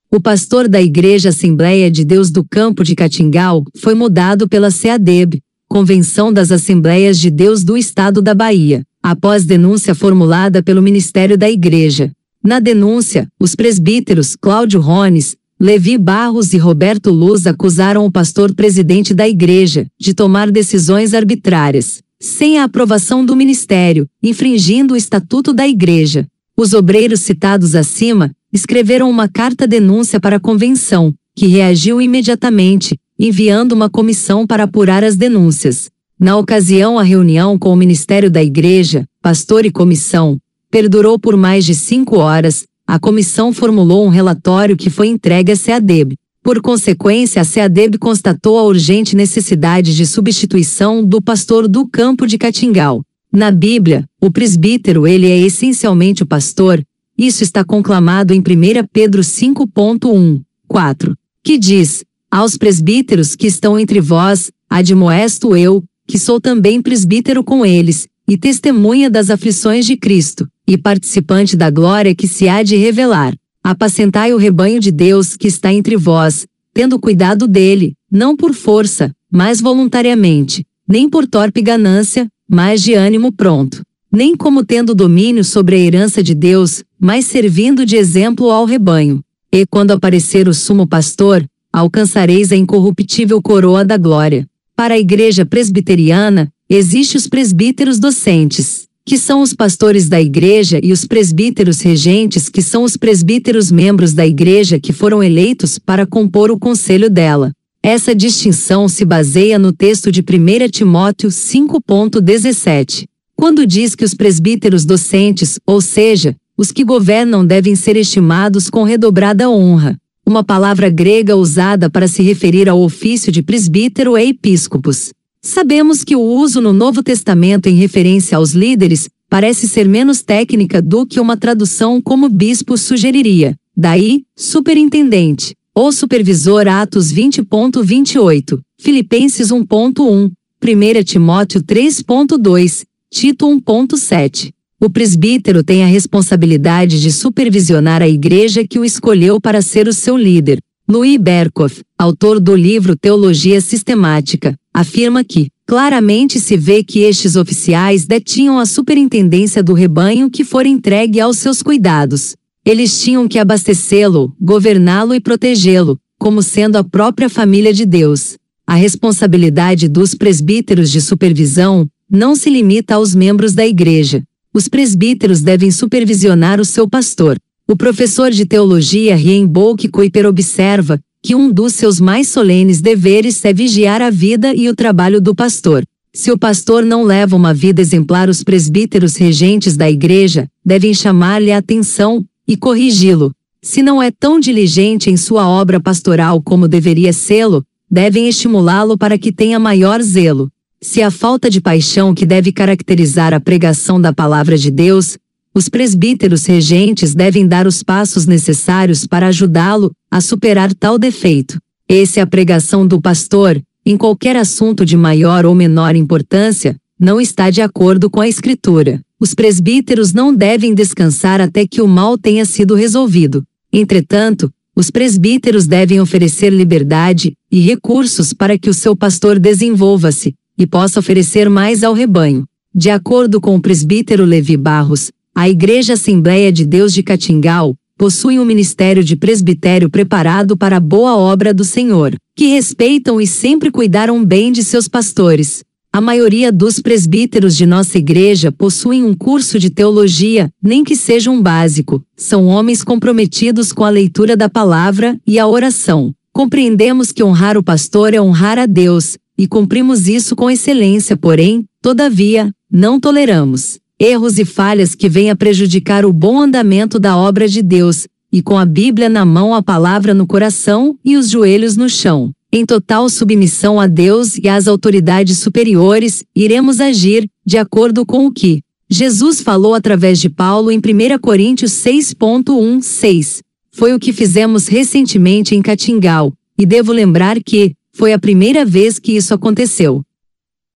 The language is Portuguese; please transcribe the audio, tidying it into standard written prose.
O pastor da Igreja Assembleia de Deus do Campo de Catingal foi mudado pela CADEB, Convenção das Assembleias de Deus do Estado da Bahia, após denúncia formulada pelo Ministério da Igreja. Na denúncia, os presbíteros Cláudio Rones, Levi Barros e Roberto Luz acusaram o pastor-presidente da Igreja de tomar decisões arbitrárias, sem a aprovação do ministério, infringindo o Estatuto da Igreja. Os obreiros citados acima escreveram uma carta-denúncia para a convenção, que reagiu imediatamente, enviando uma comissão para apurar as denúncias. Na ocasião, a reunião com o Ministério da Igreja, pastor e comissão, perdurou por mais de 5 horas. A comissão formulou um relatório que foi entregue à CADEB. Por consequência, a CADEB constatou a urgente necessidade de substituição do pastor do Campo de Catingal. Na Bíblia, o presbítero ele é essencialmente o pastor. Isso está conclamado em 1 Pedro 5.1:4, que diz: aos presbíteros que estão entre vós, admoesto eu, que sou também presbítero com eles, e testemunha das aflições de Cristo, e participante da glória que se há de revelar. Apacentai o rebanho de Deus que está entre vós, tendo cuidado dele, não por força, mas voluntariamente, nem por torpe ganância, mas de ânimo pronto, nem como tendo domínio sobre a herança de Deus, mas servindo de exemplo ao rebanho. E quando aparecer o sumo pastor, alcançareis a incorruptível coroa da glória. Para a Igreja Presbiteriana, existem os presbíteros docentes, que são os pastores da Igreja, e os presbíteros regentes, que são os presbíteros membros da Igreja que foram eleitos para compor o conselho dela. Essa distinção se baseia no texto de 1 Timóteo 5.17, quando diz que os presbíteros docentes, ou seja, os que governam, devem ser estimados com redobrada honra. Uma palavra grega usada para se referir ao ofício de presbítero é episcopos. Sabemos que o uso no Novo Testamento em referência aos líderes parece ser menos técnica do que uma tradução como bispo sugeriria. Daí, superintendente, ou supervisor. Atos 20.28, Filipenses 1.1, 1 Timóteo 3.2, Tito 1.7. O presbítero tem a responsabilidade de supervisionar a igreja que o escolheu para ser o seu líder. Louis Berkhoff, autor do livro Teologia Sistemática, afirma que, claramente se vê que estes oficiais detinham a superintendência do rebanho que for entregue aos seus cuidados. Eles tinham que abastecê-lo, governá-lo e protegê-lo, como sendo a própria família de Deus. A responsabilidade dos presbíteros de supervisão não se limita aos membros da igreja. Os presbíteros devem supervisionar o seu pastor. O professor de teologia Reinbold Kuiper observa que um dos seus mais solenes deveres é vigiar a vida e o trabalho do pastor. Se o pastor não leva uma vida exemplar, os presbíteros regentes da igreja devem chamar-lhe a atenção e corrigi-lo. Se não é tão diligente em sua obra pastoral como deveria sê-lo, devem estimulá-lo para que tenha maior zelo. Se a falta de paixão que deve caracterizar a pregação da palavra de Deus, os presbíteros regentes devem dar os passos necessários para ajudá-lo a superar tal defeito. Essa é a pregação do pastor, em qualquer assunto de maior ou menor importância, não está de acordo com a Escritura. Os presbíteros não devem descansar até que o mal tenha sido resolvido. Entretanto, os presbíteros devem oferecer liberdade e recursos para que o seu pastor desenvolva-se e possa oferecer mais ao rebanho. De acordo com o presbítero Levi Barros, a Igreja Assembleia de Deus de Catingal possui um ministério de presbitério preparado para a boa obra do Senhor, que respeitam e sempre cuidaram bem de seus pastores. A maioria dos presbíteros de nossa igreja possuem um curso de teologia, nem que seja um básico. São homens comprometidos com a leitura da palavra e a oração. Compreendemos que honrar o pastor é honrar a Deus, e cumprimos isso com excelência, porém, todavia, não toleramos erros e falhas que venham a prejudicar o bom andamento da obra de Deus, e com a Bíblia na mão, a palavra no coração e os joelhos no chão, em total submissão a Deus e às autoridades superiores, iremos agir, de acordo com o que Jesus falou através de Paulo em 1 Coríntios 6.1-6. Foi o que fizemos recentemente em Catingal, e devo lembrar que foi a primeira vez que isso aconteceu.